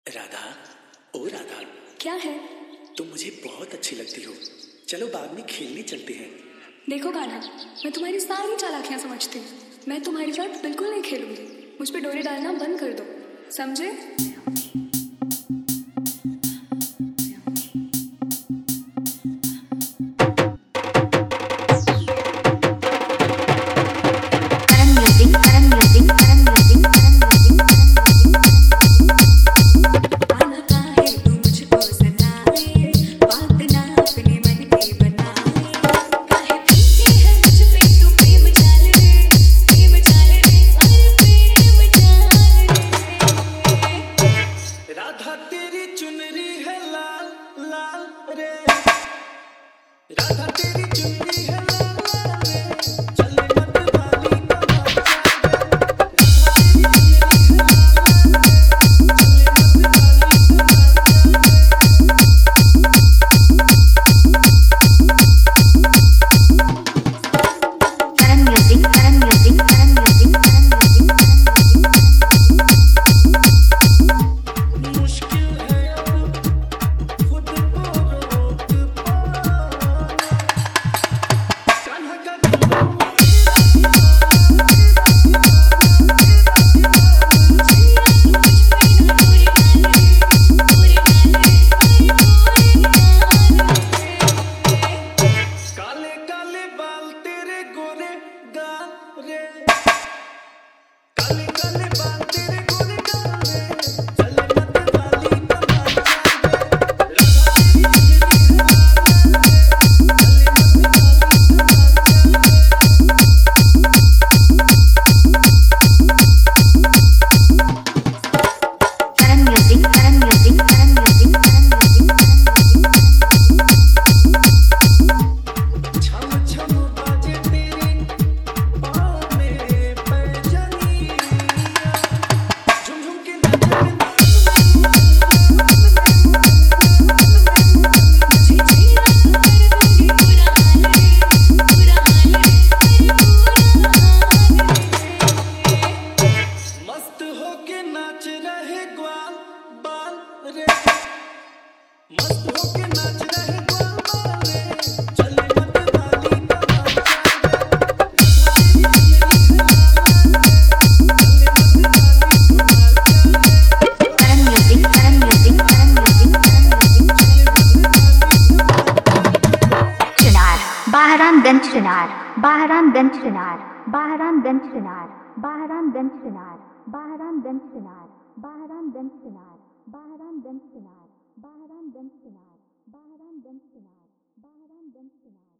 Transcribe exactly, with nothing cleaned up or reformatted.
राधा, ओ राधा, क्या है? तुम मुझे बहुत अच्छी लगती हो। चलो बाग में खेलने चलते हैं। देखो कान्हा, मैं तुम्हारी सारी चालाकियां समझती हूँ। मैं तुम्हारे साथ बिल्कुल नहीं खेलूंगी। मुझ पे डोरी डालना बंद कर दो, समझे? राधा तेरी चुनरी है लाल लाल रे, राधा तेरी चुनरी है लाल लाल रे, चले मत वाली तमाचा रे। Karan music, Karan music, Karan music, Karan music, Karan music. मुश्किल है अब खुद को रोक पाना, कान्हा का काले काले बाल तेरे गोरे गाल रे, काले काले बाल तेरे गोरे गाल रे, चले मत वाली तमाचा रे। Karan music, Karan music, Karan music, Karan music, Karan music. छम छम बाजे तेरे पाँव में पैजनिया, झुम झुम के नाचे मस्त होके नाच रहे ग्वाल बाल रे, मस्त होके नाच रहे ग्वाल बाल रे, चले मत वाली तमाचा Karan music, Karan music, Karan music, Karan music. Chunar, Bahramganj Chunar, Bahramganj Chunar, Bahramganj Chunar, Bahramganj Chunar, Bahramganj Chunar, Bahramganj Chunar, Bahramganj Chunar, Bahramganj Chunar, Bahramganj Chunar, Bahramganj Chunar.